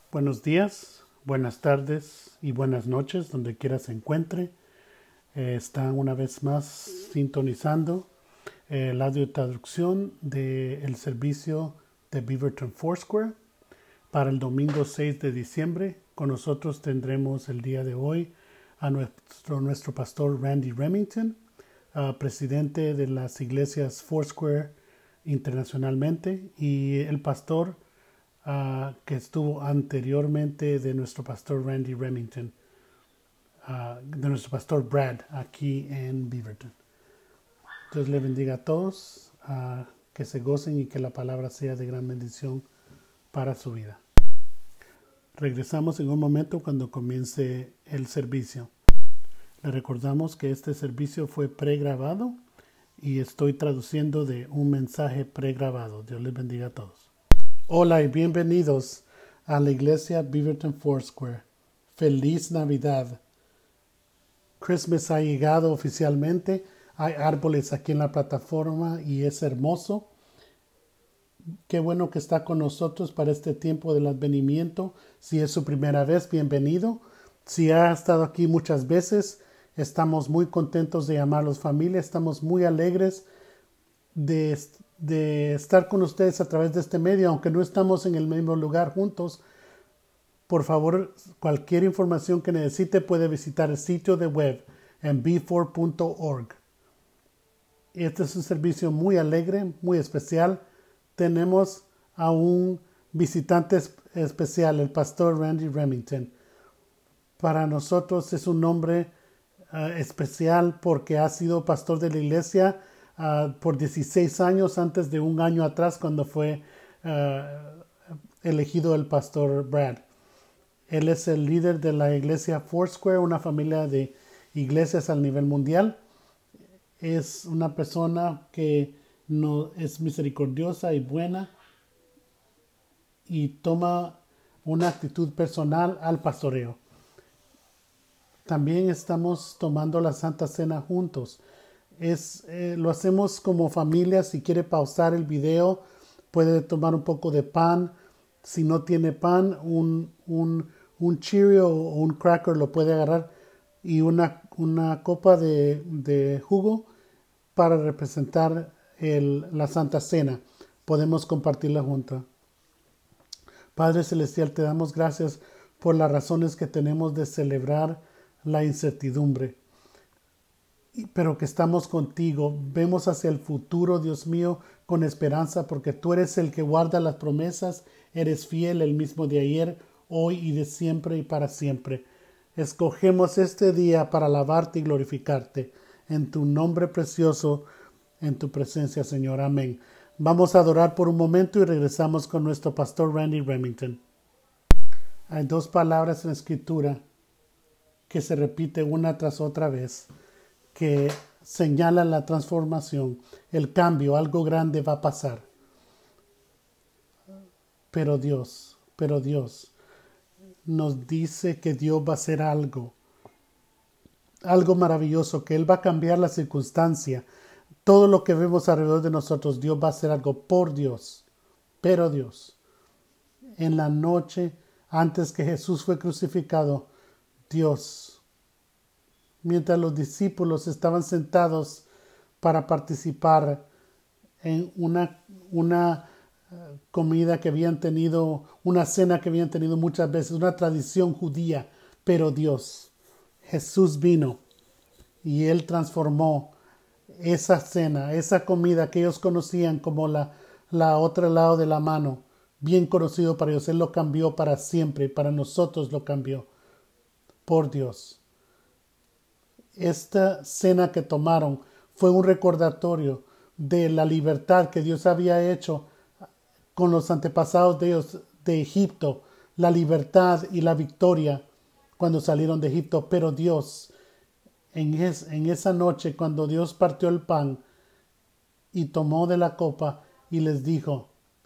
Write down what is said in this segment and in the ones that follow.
Buenos días, buenas tardes y buenas noches, donde quiera se encuentre. Están una vez más sintonizando la audio traducción del servicio de Beaverton Foursquare para el domingo 6 de diciembre. Con nosotros tendremos el día de hoy a nuestro pastor Randy Remington, presidente de las iglesias Foursquare internacionalmente, y el pastor que estuvo anteriormente de nuestro pastor Randy Remington, de nuestro pastor Brad aquí en Beaverton. Dios le bendiga a todos, que se gocen y que la palabra sea de gran bendición para su vida. Regresamos en un momento cuando comience el servicio. Le recordamos que este servicio fue pregrabado y estoy traduciendo de un mensaje pregrabado. Dios les bendiga a todos. Hola y bienvenidos a la iglesia Beaverton Foursquare. Feliz Navidad. Christmas ha llegado oficialmente. Hay árboles aquí en la plataforma y es hermoso. Qué bueno que está con nosotros para este tiempo del advenimiento. Si es su primera vez, bienvenido. Si ha estado aquí muchas veces, estamos muy contentos de llamarlos familia. Estamos muy alegres de estar con ustedes a través de este medio, aunque no estamos en el mismo lugar juntos. Por favor, cualquier información que necesite puede visitar el sitio de web en b4.org. Este es un servicio muy alegre, muy especial. Tenemos a un visitante especial, el pastor Randy Remington. Para nosotros es un hombre especial porque ha sido pastor de la iglesia por 16 años, antes de un año atrás cuando fue elegido el pastor Brad. Él es el líder de la iglesia Foursquare, una familia de iglesias a nivel mundial. Es una persona que no es misericordiosa y buena y toma una actitud personal al pastoreo. También estamos tomando la Santa Cena juntos. Lo hacemos como familia. Si quiere pausar el video, puede tomar un poco de pan. Si no tiene pan, un Cheerio o un cracker lo puede agarrar, y una copa de jugo para representar la Santa Cena. Podemos compartirla juntos. Padre Celestial, te damos gracias por las razones que tenemos de celebrar la incertidumbre, pero que estamos contigo. Vemos hacia el futuro, Dios mío, con esperanza, porque tú eres el que guarda las promesas. Eres fiel, el mismo de ayer, hoy y de siempre y para siempre. Escogemos este día para alabarte y glorificarte en tu nombre precioso, en tu presencia, Señor. Amén. Vamos a adorar por un momento y regresamos con nuestro pastor Randy Remington. Hay dos palabras en la Escritura que se repiten una tras otra vez, que señalan la transformación, el cambio. Algo grande va a pasar. Pero Dios nos dice que Dios va a hacer algo maravilloso, que Él va a cambiar la circunstancia. Todo lo que vemos alrededor de nosotros, Dios va a hacer algo por Dios. Pero Dios, en la noche antes que Jesús fue crucificado, Dios, mientras los discípulos estaban sentados para participar en una comida que habían tenido, una cena que habían tenido muchas veces, una tradición judía, pero Dios, Jesús vino y Él transformó esa cena, esa comida que ellos conocían como la otro lado de la mano, bien conocido para ellos. Él lo cambió para siempre y para nosotros lo cambió. Por Dios. Esta cena que tomaron fue un recordatorio de la libertad que Dios había hecho con los antepasados de ellos de Egipto, la libertad y la victoria cuando salieron de Egipto. Pero Dios, en esa noche, cuando Dios partió el pan y tomó de la copa y les dijo: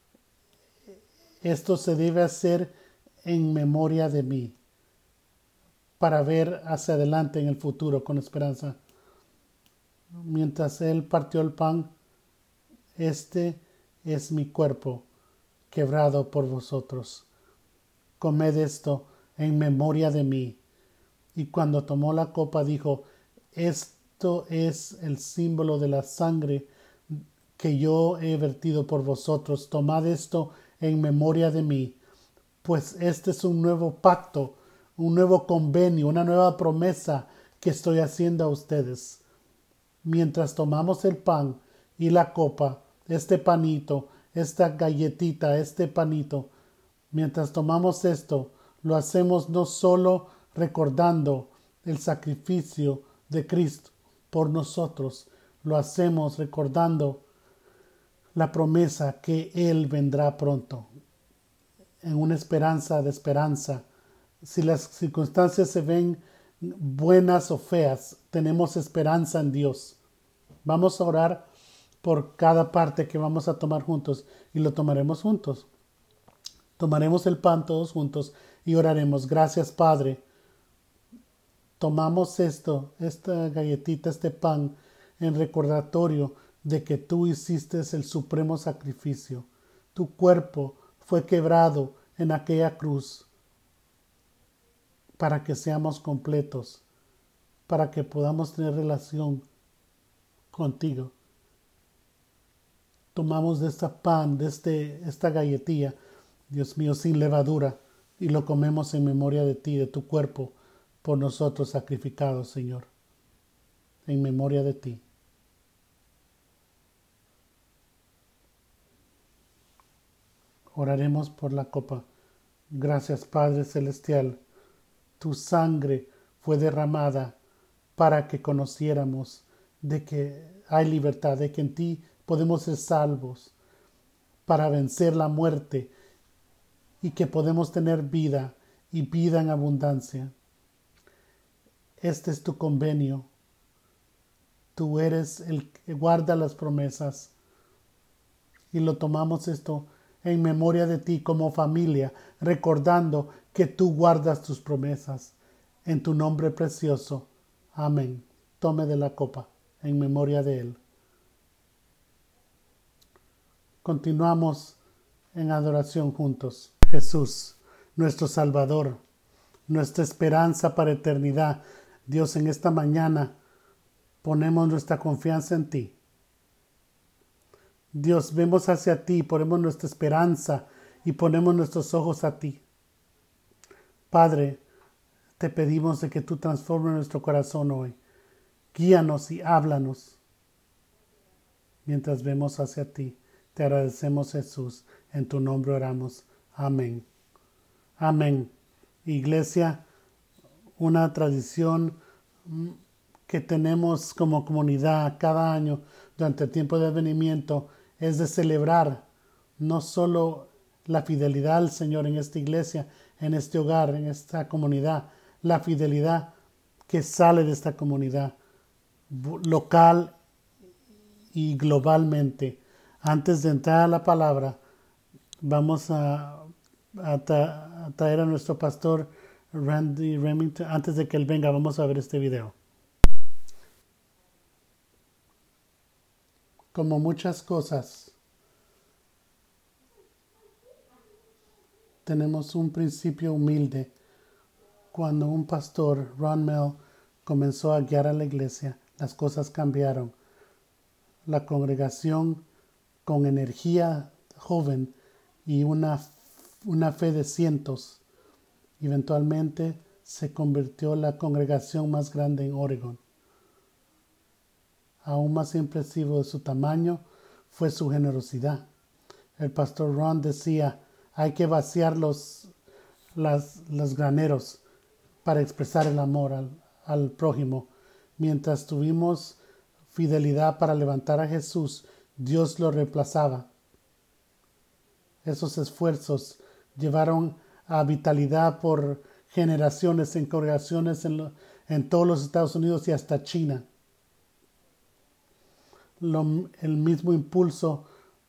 esto se debe hacer en memoria de mí, para ver hacia adelante en el futuro con esperanza. Mientras Él partió el pan: este es mi cuerpo quebrado por vosotros. comed esto en memoria de mí. Y cuando tomó la copa dijo, esto es el símbolo de la sangre que yo he vertido por vosotros. Tomad esto en memoria de mí. Pues este es un nuevo pacto, un nuevo convenio, una nueva promesa que estoy haciendo a ustedes. Mientras tomamos el pan y la copa, este panito, esta galletita, este panito, mientras tomamos esto, lo hacemos no solo recordando el sacrificio de Cristo por nosotros, lo hacemos recordando la promesa que Él vendrá pronto, en una esperanza de esperanza. Si las circunstancias se ven buenas o feas, tenemos esperanza en Dios. Vamos a orar por cada parte que vamos a tomar juntos y lo tomaremos juntos. Tomaremos el pan todos juntos y oraremos. Gracias, Padre. Tomamos esta galletita, este pan, en recordatorio de que tú hiciste el supremo sacrificio. Tu cuerpo fue quebrado en aquella cruz para que seamos completos, para que podamos tener relación contigo. Tomamos de este pan, de esta galletilla, Dios mío, sin levadura, y lo comemos en memoria de ti, de tu cuerpo, por nosotros sacrificado, Señor, en memoria de ti. Oraremos por la copa. Gracias, Padre Celestial. Tu sangre fue derramada para que conociéramos de que hay libertad, de que en ti podemos ser salvos, para vencer la muerte y que podemos tener vida y vida en abundancia. Este es tu convenio. Tú eres el que guarda las promesas y lo tomamos esto en memoria de ti como familia, recordando que tú guardas tus promesas. En tu nombre precioso. Amén. Tome de la copa en memoria de Él. Continuamos en adoración juntos. Jesús, nuestro Salvador, nuestra esperanza para eternidad. Dios, en esta mañana ponemos nuestra confianza en ti. Dios, vemos hacia ti, ponemos nuestra esperanza y ponemos nuestros ojos a ti. Padre, te pedimos de que tú transformes nuestro corazón hoy. Guíanos y háblanos mientras vemos hacia ti. Te agradecemos, Jesús. En tu nombre oramos. Amén. Amén. Iglesia, una tradición que tenemos como comunidad cada año durante el tiempo de advenimiento es de celebrar no solo la fidelidad al Señor en esta iglesia, en este hogar, en esta comunidad, la fidelidad que sale de esta comunidad local y globalmente. Antes de entrar a la palabra, vamos a traer a nuestro pastor Randy Remington. Antes de que él venga, vamos a ver este video. Como muchas cosas, tenemos un principio humilde. Cuando un pastor, Ron Mel, comenzó a guiar a la iglesia, las cosas cambiaron. La congregación, con energía joven y una fe de cientos, eventualmente se convirtió en la congregación más grande en Oregon. Aún más impresivo de su tamaño fue su generosidad. El pastor Ron decía, hay que vaciar los graneros para expresar el amor al prójimo. Mientras tuvimos fidelidad para levantar a Jesús, Dios lo reemplazaba. Esos esfuerzos llevaron a vitalidad por generaciones en congregaciones en todos los Estados Unidos y hasta China. El mismo impulso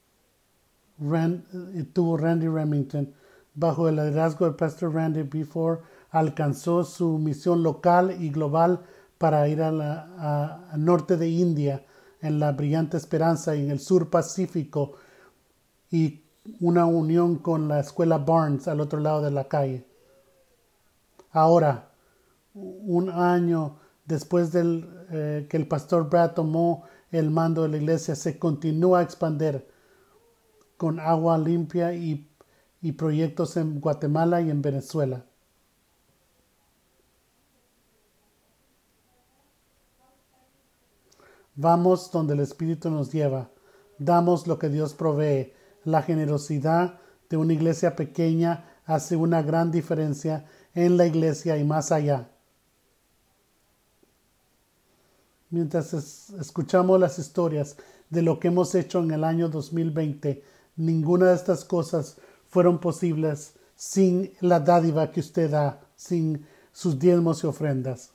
tuvo Randy Remington. Bajo el liderazgo del pastor Randy Before, alcanzó su misión local y global para ir al norte de India, en la Brillante Esperanza y en el sur Pacífico, y una unión con la escuela Barnes al otro lado de la calle. Ahora, un año después que el pastor Brad tomó el mando de la iglesia, se continúa a expandir con agua limpia y proyectos en Guatemala y en Venezuela. Vamos donde el Espíritu nos lleva. Damos lo que Dios provee. La generosidad de una iglesia pequeña hace una gran diferencia en la iglesia y más allá. Mientras escuchamos las historias de lo que hemos hecho en el año 2020, ninguna de estas cosas fueron posibles sin la dádiva que usted da, sin sus diezmos y ofrendas.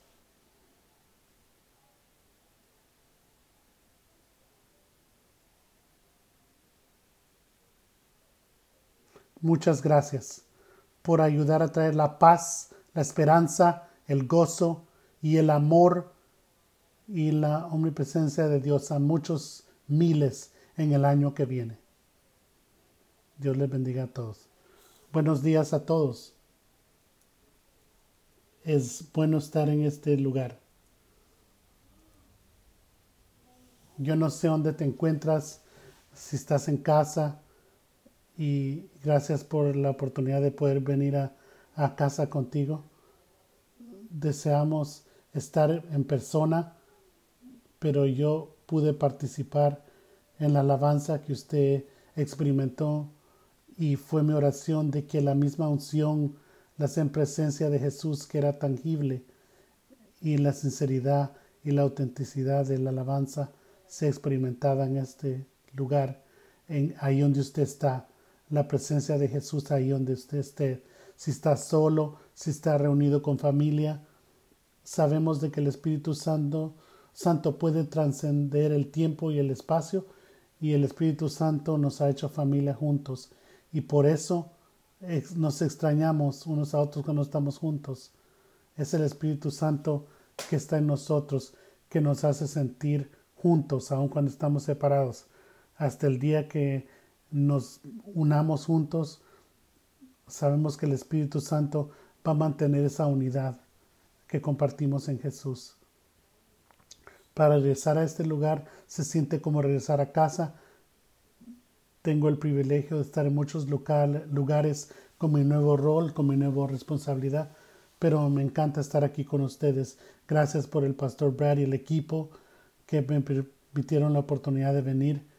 Muchas gracias por ayudar a traer la paz, la esperanza, el gozo y el amor y la omnipresencia de Dios a muchos miles en el año que viene. Dios les bendiga a todos. Buenos días a todos. Es bueno estar en este lugar. Yo no sé dónde te encuentras, si estás en casa, y gracias por la oportunidad de poder venir a casa contigo. Deseamos estar en persona, pero yo pude participar en la alabanza que usted experimentó y fue mi oración de que la misma unción, la presencia de Jesús que era tangible y la sinceridad y la autenticidad de la alabanza sea experimentada en este lugar, ahí donde usted está. La presencia de Jesús ahí donde usted esté. Si está solo, si está reunido con familia, sabemos de que el Espíritu Santo puede trascender el tiempo y el espacio, y el Espíritu Santo nos ha hecho familia juntos, y por eso nos extrañamos unos a otros cuando estamos juntos. Es el Espíritu Santo que está en nosotros, que nos hace sentir juntos aun cuando estamos separados. Hasta el día que nos unamos juntos, sabemos que el Espíritu Santo va a mantener esa unidad que compartimos en Jesús. Para regresar a este lugar se siente como regresar a casa. Tengo el privilegio de estar en muchos lugares con mi nuevo rol, con mi nueva responsabilidad, pero me encanta estar aquí con ustedes. Gracias por el pastor Brad y el equipo que me permitieron la oportunidad de venir.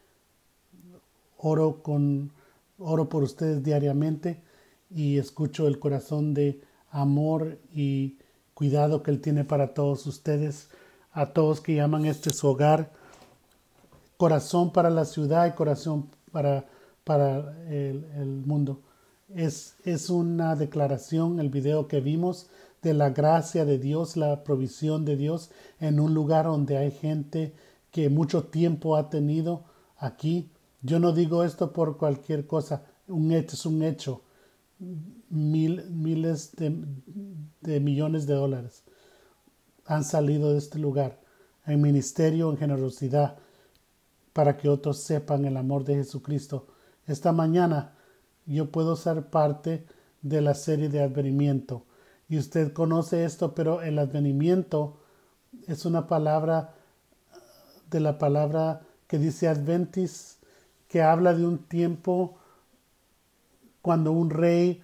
Oro por ustedes diariamente y escucho el corazón de amor y cuidado que Él tiene para todos ustedes, a todos que llaman este su hogar. Corazón para la ciudad y corazón para el mundo. Es una declaración, el video que vimos, de la gracia de Dios, la provisión de Dios en un lugar donde hay gente que mucho tiempo ha tenido aquí. Yo no digo esto por cualquier cosa, un hecho es un hecho. Miles de millones de dólares han salido de este lugar en ministerio, en generosidad, para que otros sepan el amor de Jesucristo. Esta mañana yo puedo ser parte de la serie de advenimiento, y usted conoce esto, pero el advenimiento es una palabra de la palabra que dice adventis, que habla de un tiempo cuando un rey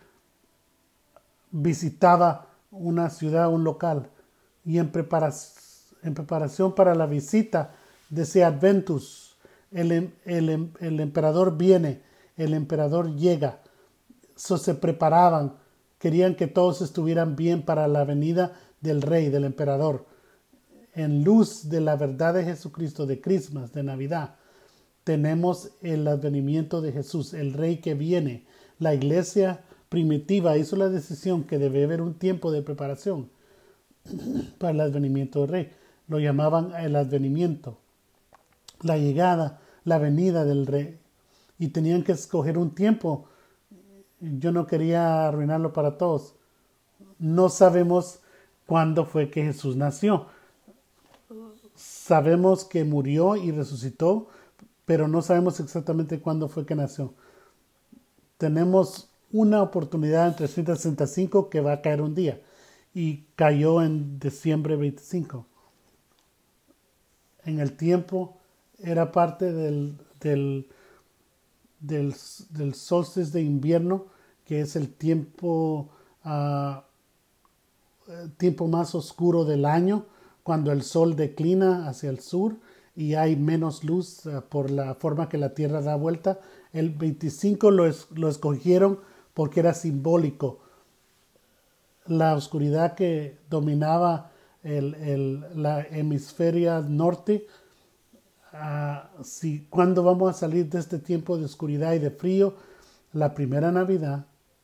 visitaba una ciudad, un local, y en preparación para la visita de ese adventus, el emperador viene, el emperador llega. Se preparaban, querían que todos estuvieran bien para la venida del rey, del emperador. En luz de la verdad de Jesucristo, de Christmas, de Navidad, tenemos el advenimiento de Jesús, el rey que viene. La iglesia primitiva hizo la decisión que debe haber un tiempo de preparación para el advenimiento del rey. Lo llamaban el advenimiento, la llegada, la venida del rey. Y tenían que escoger un tiempo. Yo no quería arruinarlo para todos. No sabemos cuándo fue que Jesús nació. Sabemos que murió y resucitó, pero no sabemos exactamente cuándo fue que nació. tenemos una oportunidad en 365 que va a caer un día. Y cayó en diciembre 25. En el tiempo era parte del solsticio de invierno, que es el tiempo más oscuro del año, cuando el sol declina hacia el sur y hay menos luz por la forma que la Tierra da vuelta. El 25 lo escogieron porque era simbólico. La oscuridad que dominaba la hemisferia norte, cuando vamos a salir de este tiempo de oscuridad y de frío, la primera Navidad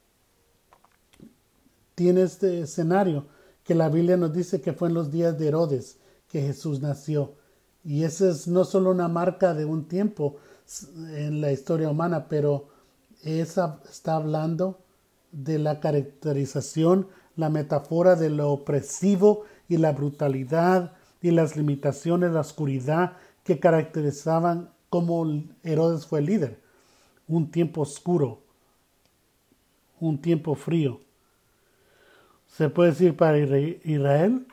tiene este escenario que la Biblia nos dice que fue en los días de Herodes que Jesús nació. Y esa es no solo una marca de un tiempo en la historia humana, pero esa está hablando de la caracterización, la metáfora de lo opresivo y la brutalidad y las limitaciones, la oscuridad que caracterizaban cómo Herodes fue el líder. Un tiempo oscuro, un tiempo frío. Se puede decir para Israel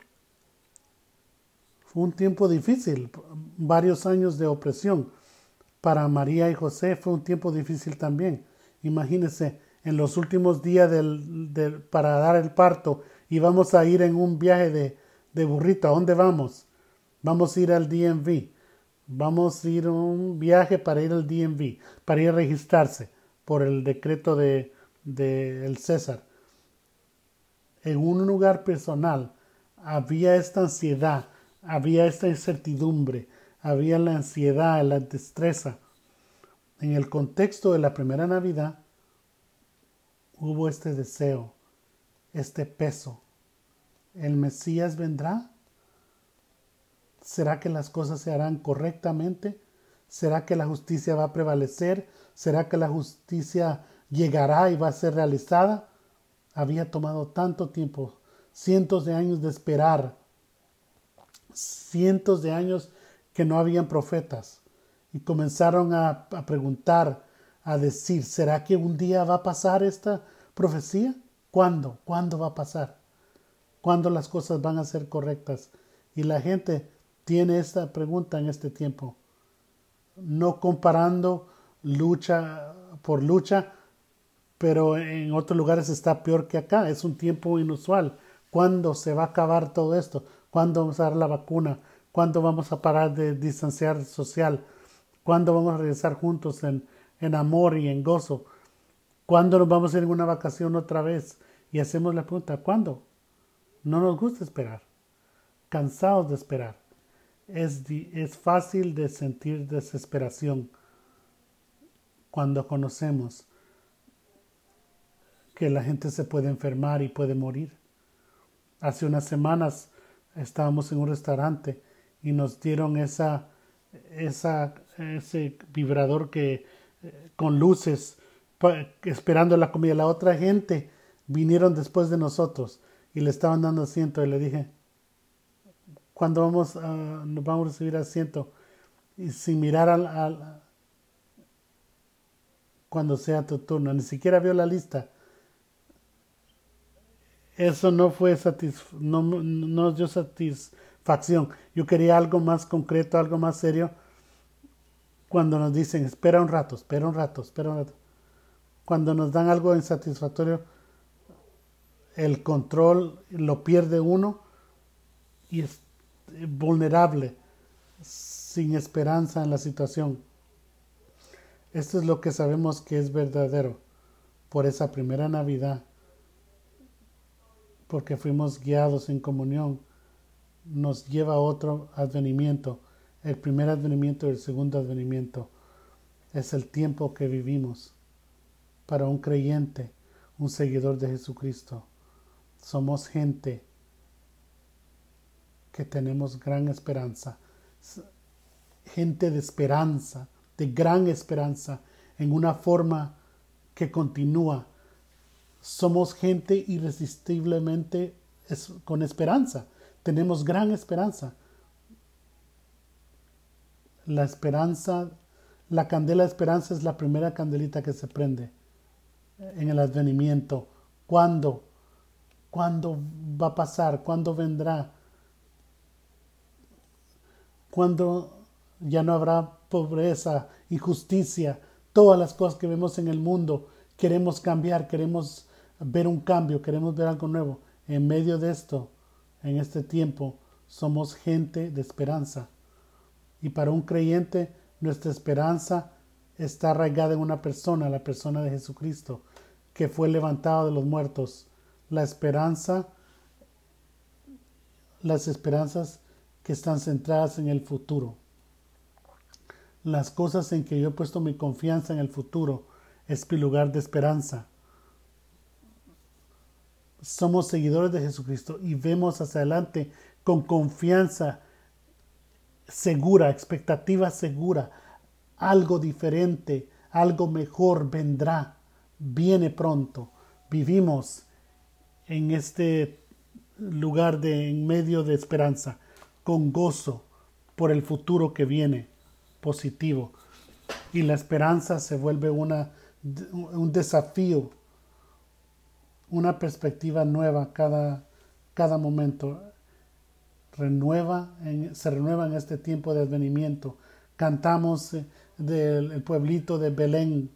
fue un tiempo difícil, varios años de opresión. Para María y José fue un tiempo difícil también. Imagínense, en los últimos días para dar el parto, y vamos a ir en un viaje de burrito. ¿A dónde vamos? Vamos a ir al DMV. Vamos a ir a un viaje para ir al DMV, para ir a registrarse por el decreto del César. En un lugar personal había esta ansiedad, había esta incertidumbre, había la ansiedad, la destreza. En el contexto de la primera Navidad hubo este deseo, este peso. ¿El Mesías vendrá? ¿Será que las cosas se harán correctamente? ¿Será que la justicia va a prevalecer? ¿Será que la justicia llegará y va a ser realizada? Había tomado tanto tiempo, cientos de años de esperar, cientos de años que no habían profetas. Y comenzaron a preguntar, a decir, ¿será que un día va a pasar esta profecía? ¿Cuándo? ¿Cuándo va a pasar? ¿Cuándo las cosas van a ser correctas? Y la gente tiene esta pregunta en este tiempo. No comparando lucha por lucha, pero en otros lugares está peor que acá. Es un tiempo inusual. ¿Cuándo se va a acabar todo esto? ¿Cuándo vamos a dar la vacuna? ¿Cuándo vamos a parar de distanciar social? ¿Cuándo vamos a regresar juntos en amor y en gozo? ¿Cuándo nos vamos a ir en una vacación otra vez? Y hacemos la pregunta, ¿cuándo? No nos gusta esperar. Cansados de esperar. Es fácil de sentir desesperación cuando conocemos que la gente se puede enfermar y puede morir. Hace unas semanas estábamos en un restaurante y nos dieron ese vibrador con luces esperando la comida. La otra gente vinieron después de nosotros y le estaban dando asiento y le dije, ¿cuándo nos vamos a recibir asiento? Y sin mirar cuando sea tu turno. Ni siquiera vio la lista. Eso no fue no nos dio satisfacción. Yo quería algo más concreto, algo más serio. Cuando nos dicen, espera un rato. Cuando nos dan algo insatisfactorio, el control lo pierde uno y es vulnerable, sin esperanza en la situación. Esto es lo que sabemos que es verdadero por esa primera Navidad, porque fuimos guiados en comunión. Nos lleva a otro advenimiento, el primer advenimiento y el segundo advenimiento. Es el tiempo que vivimos. Para un creyente, un seguidor de Jesucristo, somos gente que tenemos gran esperanza, gente de esperanza, de gran esperanza, en una forma que continúa. Somos gente irresistiblemente con esperanza, tenemos gran esperanza. La esperanza, la candela de esperanza es la primera candelita que se prende. en el advenimiento. ¿Cuándo? ¿Cuándo va a pasar? ¿Cuándo vendrá? ¿Cuándo ya no habrá pobreza, injusticia? Todas las cosas que vemos en el mundo, queremos cambiar, queremos ver un cambio, queremos ver algo nuevo. En medio de esto, en este tiempo, somos gente de esperanza. Y para un creyente, nuestra esperanza está arraigada en una persona, la persona de Jesucristo, que fue levantado de los muertos. La esperanza, las esperanzas que están centradas en el futuro. Las cosas en que yo he puesto mi confianza en el futuro es mi lugar de esperanza. Somos seguidores de Jesucristo y vemos hacia adelante con confianza segura, expectativa segura. Algo diferente, algo mejor vendrá, viene pronto. Vivimos en este lugar en medio de esperanza, con gozo por el futuro que viene, positivo. Y la esperanza se vuelve un desafío, una perspectiva nueva cada momento. Se renueva en este tiempo de advenimiento. Cantamos del pueblito de Belén.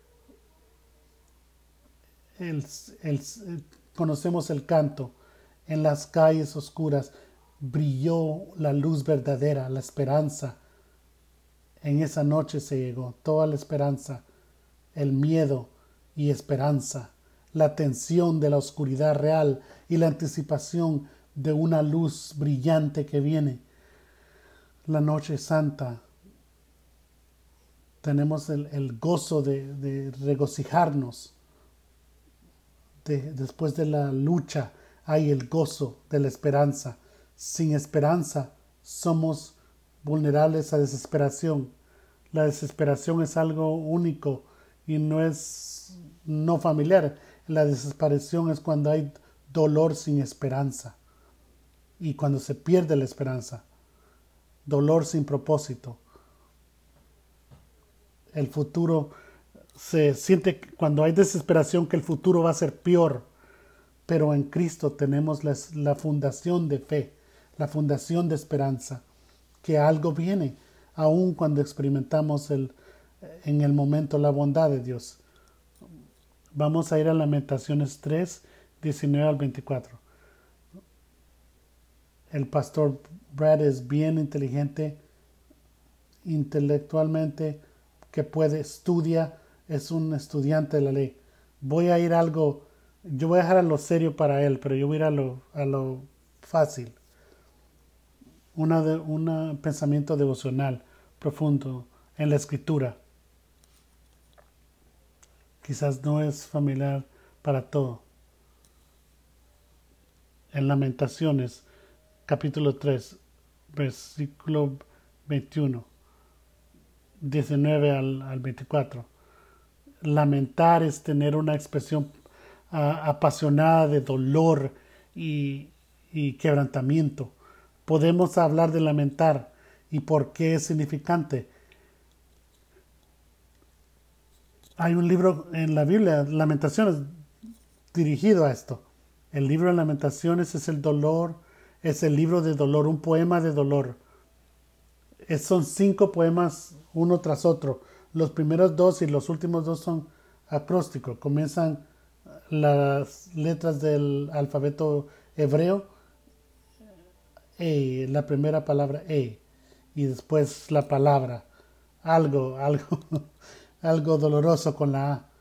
Conocemos el canto. En las calles oscuras brilló la luz verdadera, la esperanza. En esa noche se llegó toda la esperanza, el miedo y esperanza, la tensión de la oscuridad real y la anticipación de una luz brillante que viene. La noche santa. Tenemos el gozo de regocijarnos. Después de la lucha hay el gozo de la esperanza. Sin esperanza somos vulnerables a desesperación. La desesperación es algo único y no familiar. La desesperación es cuando hay dolor sin esperanza y cuando se pierde la esperanza. Dolor sin propósito. El futuro se siente cuando hay desesperación que el futuro va a ser peor, pero en Cristo tenemos la fundación de fe, la fundación de esperanza, que algo viene, aun cuando experimentamos en el momento la bondad de Dios. Vamos a ir a Lamentaciones 3, 19 al 24. El pastor Brad es bien inteligente, intelectualmente, que estudia, es un estudiante de la ley. Yo voy a dejar a lo serio para él, pero yo voy a ir a lo fácil. Un pensamiento devocional profundo en la escritura. Quizás no es familiar para todo. En Lamentaciones, capítulo 3, versículo 21, 19 al 24. Lamentar es tener una expresión apasionada de dolor y quebrantamiento. Podemos hablar de lamentar y por qué es significante. Hay un libro en la Biblia, Lamentaciones, dirigido a esto. El libro de Lamentaciones es el dolor, es el libro de dolor, un poema de dolor. Son 5 poemas uno tras otro. Los primeros 2 y los últimos 2 son acrósticos. Comienzan las letras del alfabeto hebreo, la primera palabra y después la palabra, algo algo doloroso con la A.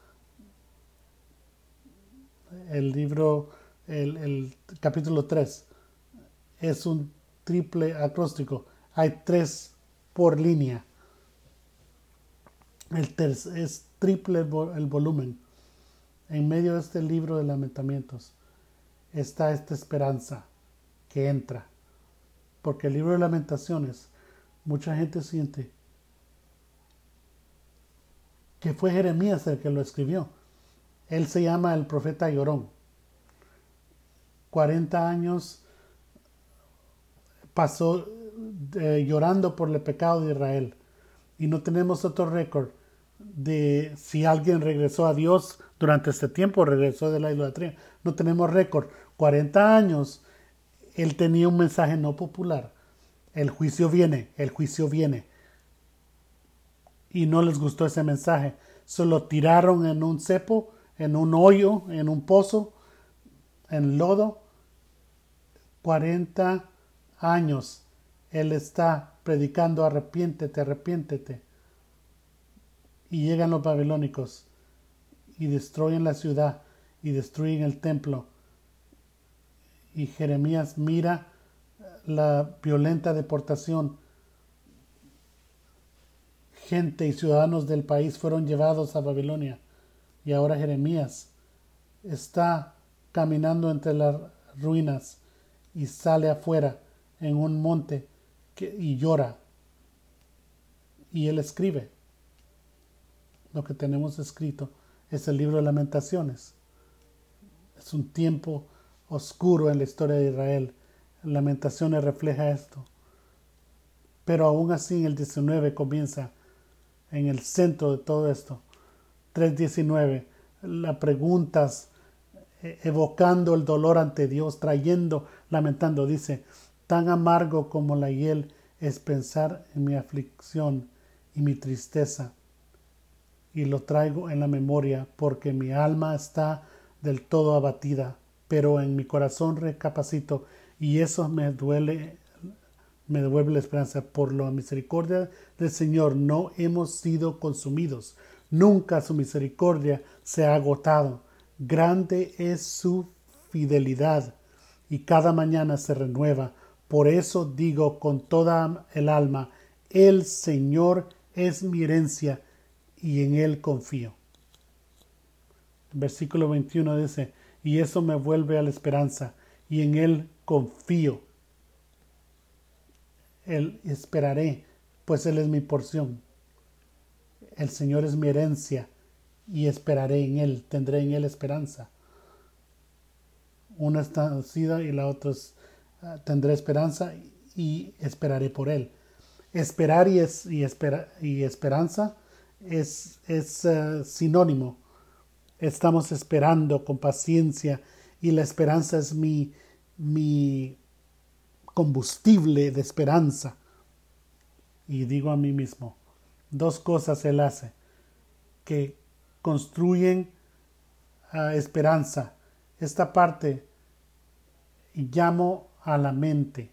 El libro, el capítulo 3 es un triple acróstico. Hay 3 por línea. Es triple el volumen. En medio de este libro de lamentamientos está esta esperanza que entra. Porque el libro de lamentaciones, mucha gente siente que fue Jeremías el que lo escribió. Él se llama el profeta llorón. 40 años pasó llorando por el pecado de Israel. Y no tenemos otro récord de si alguien regresó a Dios durante este tiempo, regresó de la idolatría. No tenemos récord. 40 años, él tenía un mensaje no popular. El juicio viene, el juicio viene. Y no les gustó ese mensaje. Se lo tiraron en un cepo, en un hoyo, en un pozo, en lodo. 40 años. Él está predicando, arrepiéntete, arrepiéntete. Y llegan los babilónicos y destruyen la ciudad y destruyen el templo. Y Jeremías mira la violenta deportación. Gente y ciudadanos del país fueron llevados a Babilonia. Y ahora Jeremías está caminando entre las ruinas y sale afuera en un monte y llora. Y él escribe. Lo que tenemos escrito es el libro de Lamentaciones. Es un tiempo oscuro en la historia de Israel. Lamentaciones refleja esto. Pero aún así en el 19 comienza en el centro de todo esto. 3:19, las preguntas, evocando el dolor ante Dios, trayendo, lamentando, dice, tan amargo como la hiel es pensar en mi aflicción y mi tristeza. Y lo traigo en la memoria porque mi alma está del todo abatida, pero en mi corazón recapacito y eso me devuelve la esperanza. Por la misericordia del Señor no hemos sido consumidos, nunca su misericordia se ha agotado. Grande es su fidelidad y cada mañana se renueva. Por eso digo con toda el alma, el Señor es mi herencia y en Él confío. Versículo 21 dice, y eso me vuelve a la esperanza y en Él confío. Él esperaré, pues Él es mi porción. El Señor es mi herencia y esperaré en Él, tendré en Él esperanza. Una está nacida y la otra es, tendré esperanza y esperaré por Él. Esperar y esperanza es sinónimo. Estamos esperando con paciencia y la esperanza es mi combustible de esperanza. Y digo a mí mismo, dos cosas Él hace que construyen esperanza. Esta parte llamo a la mente.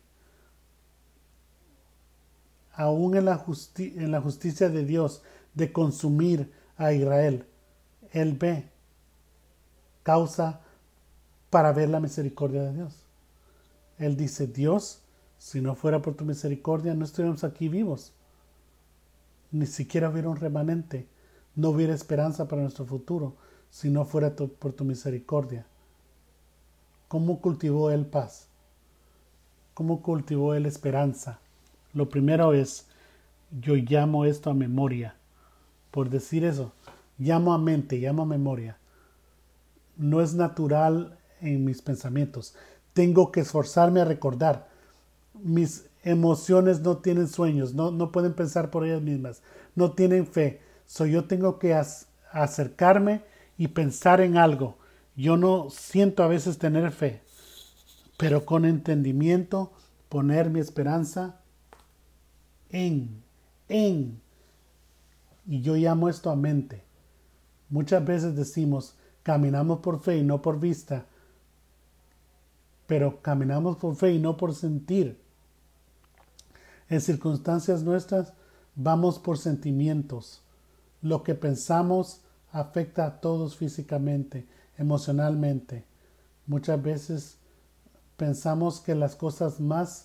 Aún en la justicia de Dios de consumir a Israel, Él ve causa para ver la misericordia de Dios. Él dice, Dios, si no fuera por tu misericordia, no estuviéramos aquí vivos. Ni siquiera hubiera un remanente. No hubiera esperanza para nuestro futuro si no fuera por tu misericordia. ¿Cómo cultivó Él paz? ¿Cómo cultivó Él esperanza? Lo primero es, yo llamo esto a memoria. Por decir eso, llamo a mente, llamo a memoria. No es natural en mis pensamientos. Tengo que esforzarme a recordar. Mis emociones no tienen sueños, no pueden pensar por ellas mismas, no tienen fe. Yo tengo que acercarme y pensar en algo. Yo no siento a veces tener fe, pero con entendimiento poner mi esperanza en. Y yo llamo esto a mente. Muchas veces decimos, caminamos por fe y no por vista, pero caminamos por fe y no por sentir. En circunstancias nuestras vamos por sentimientos. Lo que pensamos afecta a todos físicamente, emocionalmente. Muchas veces pensamos que las cosas más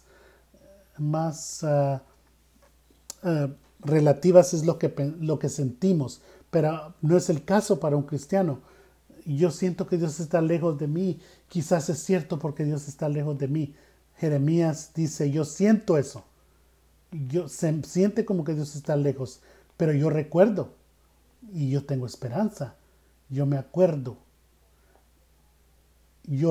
relativas es lo que sentimos, pero no es el caso para un cristiano. Yo siento que Dios está lejos de mí. Quizás es cierto porque Dios está lejos de mí. Jeremías dice, yo siento eso. Se siente como que Dios está lejos, pero yo recuerdo y yo tengo esperanza. Yo me acuerdo. Yo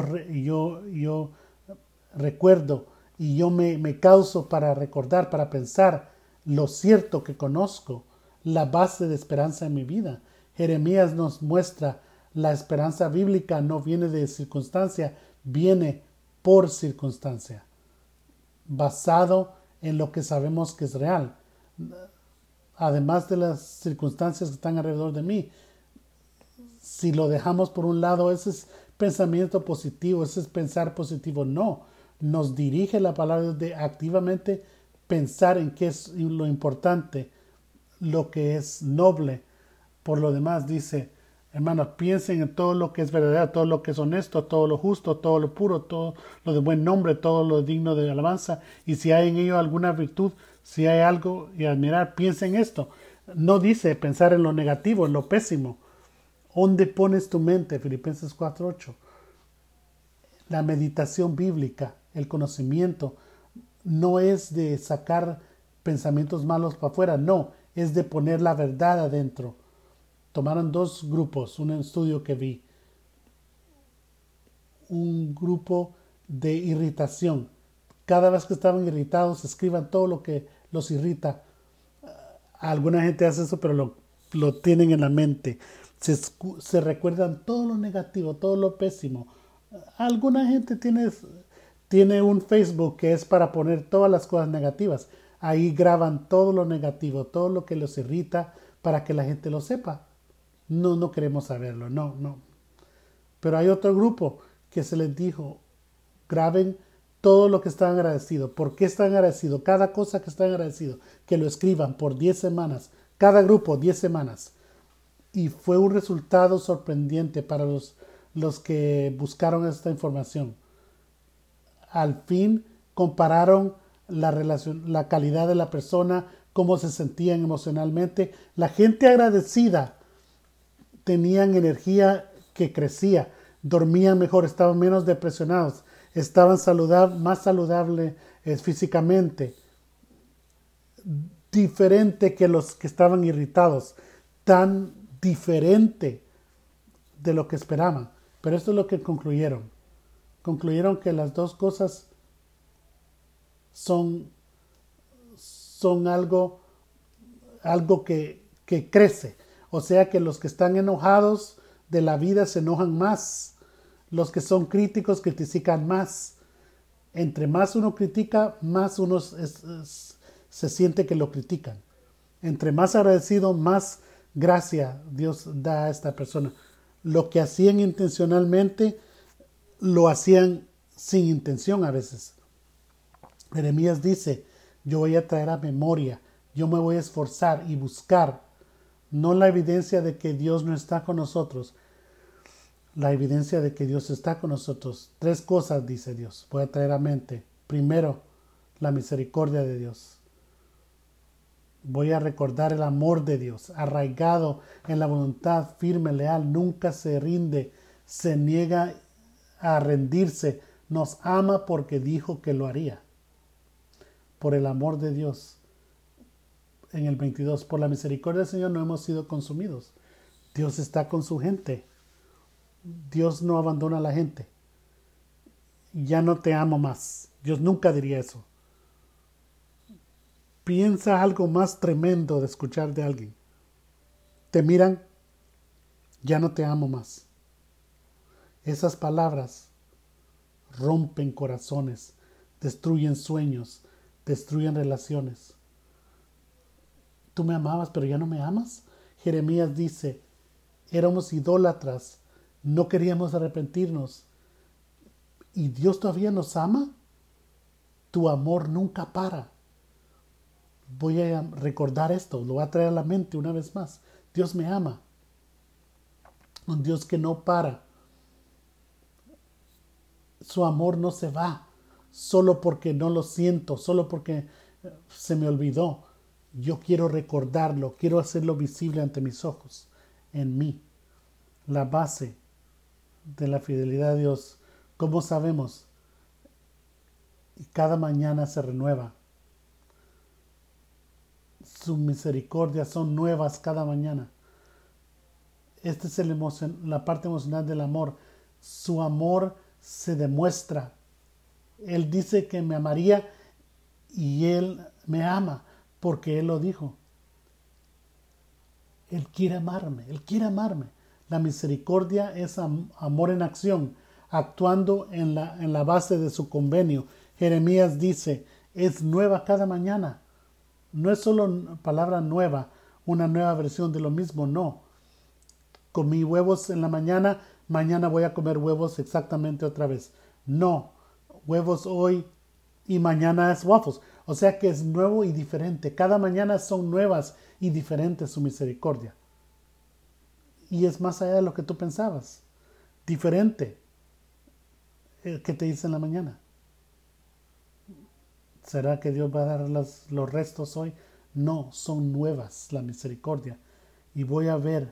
recuerdo y yo me causo para recordar, para pensar lo cierto que conozco, la base de esperanza en mi vida. Jeremías nos muestra la esperanza bíblica no viene de circunstancia, viene por circunstancia, basado en lo que sabemos que es real. Además de las circunstancias que están alrededor de mí, si lo dejamos por un lado, ese es pensamiento positivo, ese es pensar positivo. No, nos dirige la palabra de activamente pensar en qué es lo importante, lo que es noble. Por lo demás dice, hermanos, piensen en todo lo que es verdadero, todo lo que es honesto, todo lo justo, todo lo puro, todo lo de buen nombre, todo lo digno de alabanza, y si hay en ello alguna virtud, si hay algo y admirar, piensen en esto. No dice pensar en lo negativo, en lo pésimo. ¿Dónde pones tu mente? Filipenses 4:8. La meditación bíblica, el conocimiento, no es de sacar pensamientos malos para afuera, no, es de poner la verdad adentro. Tomaron dos grupos, un estudio que vi. Un grupo de irritación. Cada vez que estaban irritados, escriban todo lo que los irrita. Alguna gente hace eso, pero lo tienen en la mente. Se recuerdan todo lo negativo, todo lo pésimo. Alguna gente tiene un Facebook que es para poner todas las cosas negativas. Ahí graban todo lo negativo, todo lo que los irrita, para que la gente lo sepa. No queremos saberlo, no. Pero hay otro grupo que se les dijo, graben todo lo que están agradecidos. ¿Por qué están agradecidos? Cada cosa que están agradecidos, que lo escriban por 10 semanas. Cada grupo, 10 semanas. Y fue un resultado sorprendente para los que buscaron esta información. Al fin compararon la calidad de la persona, cómo se sentían emocionalmente. La gente agradecida tenían energía que crecía, dormían mejor, estaban menos depresionados, estaban más saludables físicamente, diferente que los que estaban irritados, tan diferente de lo que esperaban. Pero esto es lo que concluyeron. Concluyeron que las dos cosas son algo que crece. O sea que los que están enojados de la vida se enojan más. Los que son críticos critican más. Entre más uno critica, más uno se siente que lo critican. Entre más agradecido, más gracia Dios da a esta persona. Lo que hacían intencionalmente, lo hacían sin intención a veces. Jeremías dice, yo voy a traer a memoria, yo me voy a esforzar y buscar, no la evidencia de que Dios no está con nosotros, la evidencia de que Dios está con nosotros. 3 cosas, dice Dios, voy a traer a mente. Primero, la misericordia de Dios. Voy a recordar el amor de Dios, arraigado en la voluntad firme, leal, nunca se rinde, se niega a rendirse, nos ama porque dijo que lo haría. Por el amor de Dios. En el 22, por la misericordia del Señor no hemos sido consumidos. Dios está con su gente. Dios no abandona a la gente. Ya no te amo más. Dios nunca diría eso. Piensa algo más tremendo de escuchar de alguien. Te miran, ya no te amo más. Esas palabras rompen corazones, destruyen sueños, destruyen relaciones. Tú me amabas, pero ya no me amas. Jeremías dice, éramos idólatras, no queríamos arrepentirnos. ¿Y Dios todavía nos ama? Tu amor nunca para. Voy a recordar esto, lo voy a traer a la mente una vez más. Dios me ama. Un Dios que no para. Su amor no se va solo porque no lo siento, solo porque se me olvidó. Yo quiero recordarlo, quiero hacerlo visible ante mis ojos, en mí. La base de la fidelidad de Dios, ¿cómo sabemos? Y cada mañana se renueva. Sus misericordias son nuevas cada mañana. Esta es la parte emocional del amor. Su amor se demuestra. Él dice que me amaría y Él me ama porque Él lo dijo. Él quiere amarme, Él quiere amarme. La misericordia es amor en acción, actuando en la base de su convenio. Jeremías dice, es nueva cada mañana. No es solo palabra nueva, una nueva versión de lo mismo, no. Comí huevos en la mañana, mañana voy a comer huevos exactamente otra vez. No, huevos hoy y mañana es waffles. O sea que es nuevo y diferente. Cada mañana son nuevas y diferentes su misericordia. Y es más allá de lo que tú pensabas. Diferente. ¿Qué te dice en la mañana? ¿Será que Dios va a dar los restos hoy? No, son nuevas la misericordia. Y voy a ver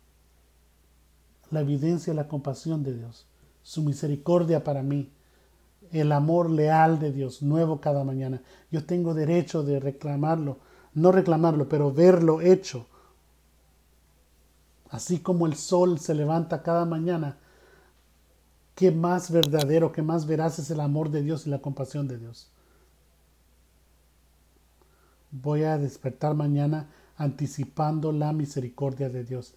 la evidencia y la compasión de Dios. Su misericordia para mí. El amor leal de Dios, nuevo cada mañana. Yo tengo derecho de reclamarlo. No reclamarlo, pero verlo hecho. Así como el sol se levanta cada mañana, qué más verdadero, qué más veraz es el amor de Dios y la compasión de Dios. Voy a despertar mañana anticipando la misericordia de Dios,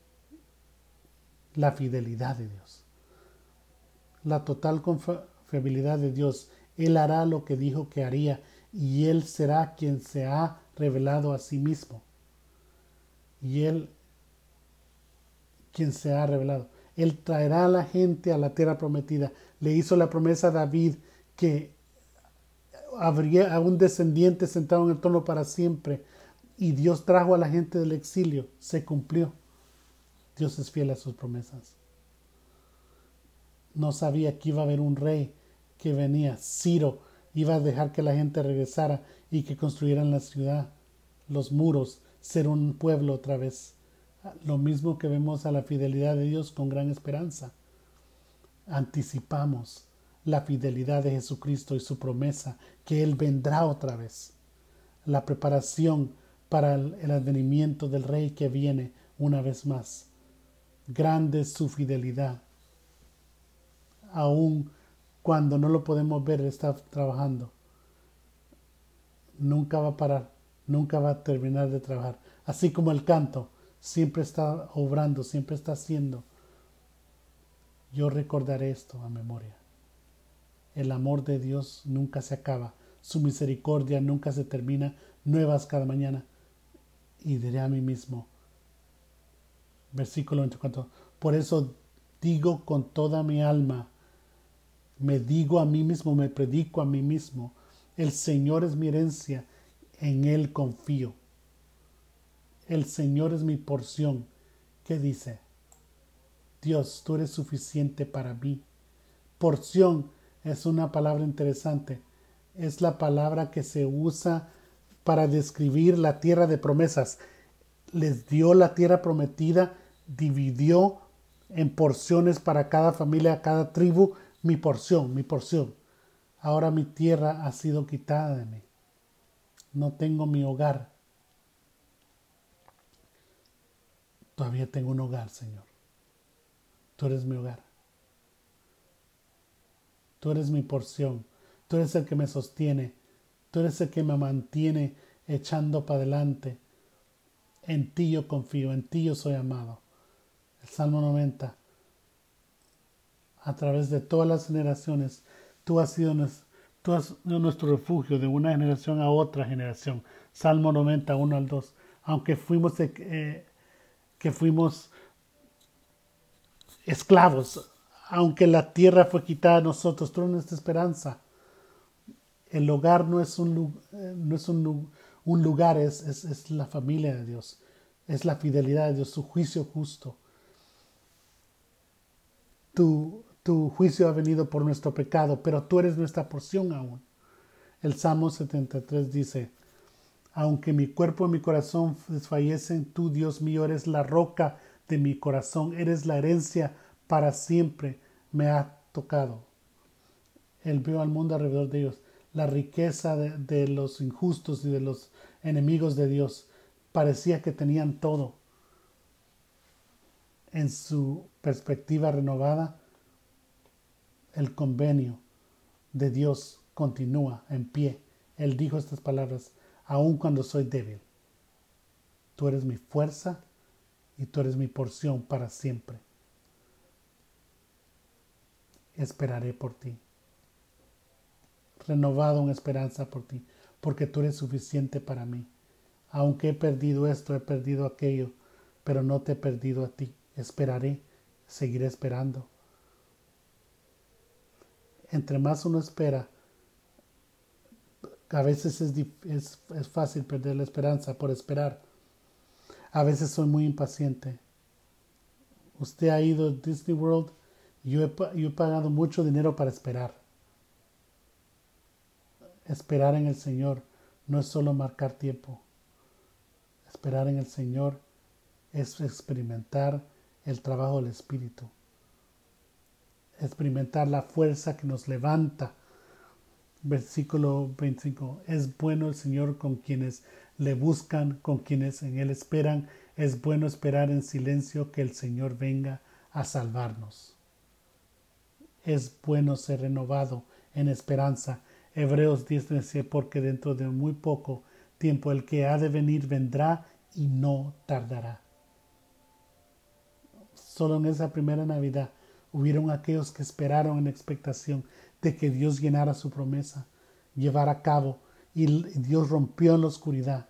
la fidelidad de Dios, la total confiabilidad de Dios. Él hará lo que dijo que haría y Él será quien se ha revelado a sí mismo. Y Él quien se ha revelado. Él traerá a la gente a la tierra prometida. Le hizo la promesa a David que habría a un descendiente sentado en el trono para siempre. Y Dios trajo a la gente del exilio. Se cumplió. Dios es fiel a sus promesas. No sabía que iba a haber un rey que venía. Ciro iba a dejar que la gente regresara y que construyeran la ciudad, los muros, ser un pueblo otra vez. Lo mismo que vemos a la fidelidad de Dios con gran esperanza. Anticipamos la fidelidad de Jesucristo y su promesa que Él vendrá otra vez. La preparación para el advenimiento del Rey que viene una vez más. Grande es su fidelidad. Aun cuando no lo podemos ver, está trabajando. Nunca va a parar, nunca va a terminar de trabajar. Así como el canto. Siempre está obrando, siempre está haciendo. Yo recordaré esto a memoria. El amor de Dios nunca se acaba. Su misericordia nunca se termina. Nuevas cada mañana. Y diré a mí mismo. Versículo 24. Por eso digo con toda mi alma. Me digo a mí mismo, me predico a mí mismo. El Señor es mi herencia. En Él confío. El Señor es mi porción. ¿Qué dice? Dios, tú eres suficiente para mí. Porción es una palabra interesante. Es la palabra que se usa para describir la tierra de promesas. Les dio la tierra prometida, dividió en porciones para cada familia, cada tribu, mi porción, mi porción. Ahora mi tierra ha sido quitada de mí. No tengo mi hogar. Todavía tengo un hogar, Señor. Tú eres mi hogar. Tú eres mi porción. Tú eres el que me sostiene. Tú eres el que me mantiene echando para adelante. En ti yo confío. En ti yo soy amado. El Salmo 90. A través de todas las generaciones, tú has sido nuestro refugio de una generación a otra generación. Salmo 90, 1 al 2. Aunque fuimos esclavos, aunque la tierra fue quitada de nosotros, tú eres nuestra esperanza. El hogar no es un lugar, es la familia de Dios, es la fidelidad de Dios, su juicio justo. Tu juicio ha venido por nuestro pecado, pero tú eres nuestra porción aún. El Salmo 73 dice, aunque mi cuerpo y mi corazón desfallecen, tú, Dios mío, eres la roca de mi corazón, eres la herencia para siempre, me ha tocado. Él vio al mundo alrededor de ellos, la riqueza de los injustos y de los enemigos de Dios. Parecía que tenían todo. En su perspectiva renovada, el convenio de Dios continúa en pie. Él dijo estas palabras, aun cuando soy débil. Tú eres mi fuerza, y tú eres mi porción para siempre. Esperaré por ti, renovado en esperanza por ti, porque tú eres suficiente para mí. Aunque he perdido esto, he perdido aquello, pero no te he perdido a ti. Esperaré, seguiré esperando. Entre más uno espera, a veces es fácil perder la esperanza por esperar. A veces soy muy impaciente. Usted ha ido a Disney World, yo he pagado mucho dinero para esperar. Esperar en el Señor no es solo marcar tiempo. Esperar en el Señor es experimentar el trabajo del Espíritu. Experimentar la fuerza que nos levanta. Versículo 25. Es bueno el Señor con quienes le buscan, con quienes en Él esperan. Es bueno esperar en silencio que el Señor venga a salvarnos. Es bueno ser renovado en esperanza. Hebreos 10 dice, porque dentro de muy poco tiempo el que ha de venir vendrá y no tardará. Solo en esa primera Navidad hubieron aquellos que esperaron en expectación de que Dios llenara su promesa, llevara a cabo, y Dios rompió en la oscuridad.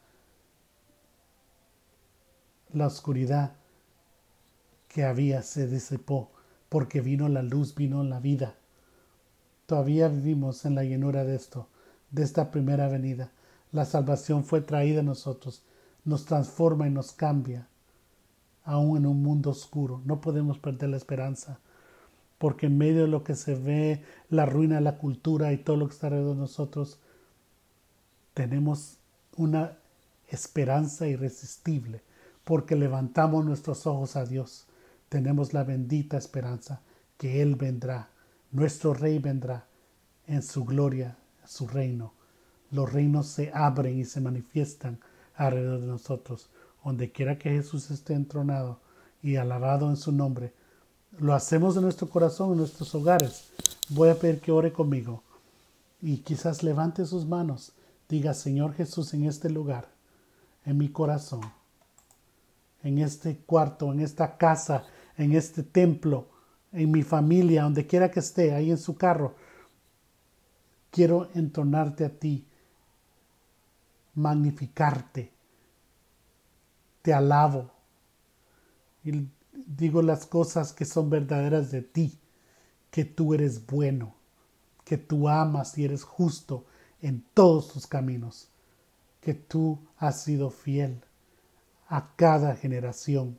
La oscuridad que había se disipó, porque vino la luz, vino la vida. Todavía vivimos en la llenura de esto, de esta primera venida. La salvación fue traída a nosotros, nos transforma y nos cambia, aún en un mundo oscuro. No podemos perder la esperanza, porque en medio de lo que se ve, la ruina de la cultura y todo lo que está alrededor de nosotros, tenemos una esperanza irresistible, porque levantamos nuestros ojos a Dios. Tenemos la bendita esperanza que Él vendrá, nuestro Rey vendrá en su gloria, su reino. Los reinos se abren y se manifiestan alrededor de nosotros. Donde quiera que Jesús esté entronado y alabado en su nombre, lo hacemos en nuestro corazón, en nuestros hogares. Voy a pedir que ore conmigo y quizás levante sus manos. Diga, Señor Jesús, en este lugar, en mi corazón, en este cuarto, en esta casa, en este templo, en mi familia, donde quiera que esté, ahí en su carro, quiero entonarte a ti, magnificarte, te alabo y digo las cosas que son verdaderas de ti, que tú eres bueno, que tú amas y eres justo en todos tus caminos, que tú has sido fiel a cada generación,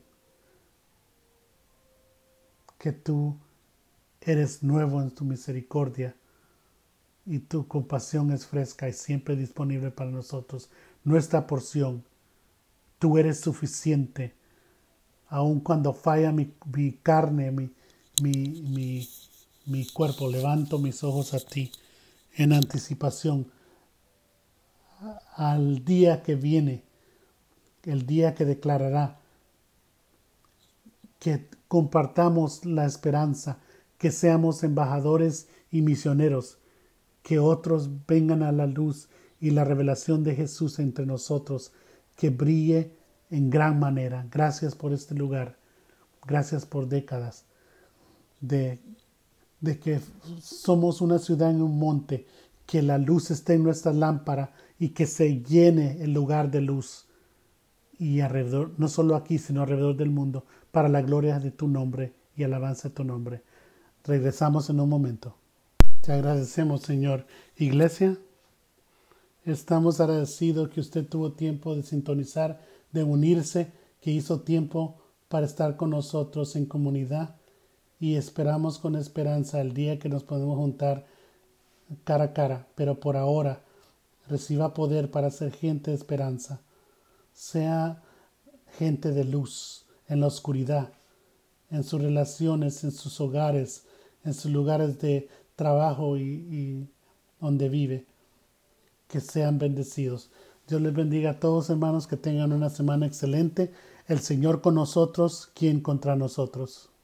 que tú eres nuevo en tu misericordia y tu compasión es fresca y siempre disponible para nosotros. Nuestra porción, tú eres suficiente, aun cuando falla mi carne, mi cuerpo. Levanto mis ojos a ti en anticipación al día que viene, el día que declarará que compartamos la esperanza, que seamos embajadores y misioneros, que otros vengan a la luz y la revelación de Jesús entre nosotros, que brille en gran manera. Gracias por este lugar, gracias por décadas de que somos una ciudad en un monte, que la luz esté en nuestra lámpara y que se llene el lugar de luz y alrededor, no solo aquí, sino alrededor del mundo, para la gloria de tu nombre y alabanza de tu nombre. Regresamos en un momento. Te agradecemos, Señor. Iglesia, estamos agradecidos que usted tuvo tiempo de sintonizar, de unirse, que hizo tiempo para estar con nosotros en comunidad, y esperamos con esperanza el día que nos podemos juntar cara a cara, pero por ahora reciba poder para ser gente de esperanza. Sea gente de luz en la oscuridad, en sus relaciones, en sus hogares, en sus lugares de trabajo y donde vive. Que sean bendecidos. Dios les bendiga a todos, hermanos, que tengan una semana excelente. El Señor con nosotros, ¿quién contra nosotros?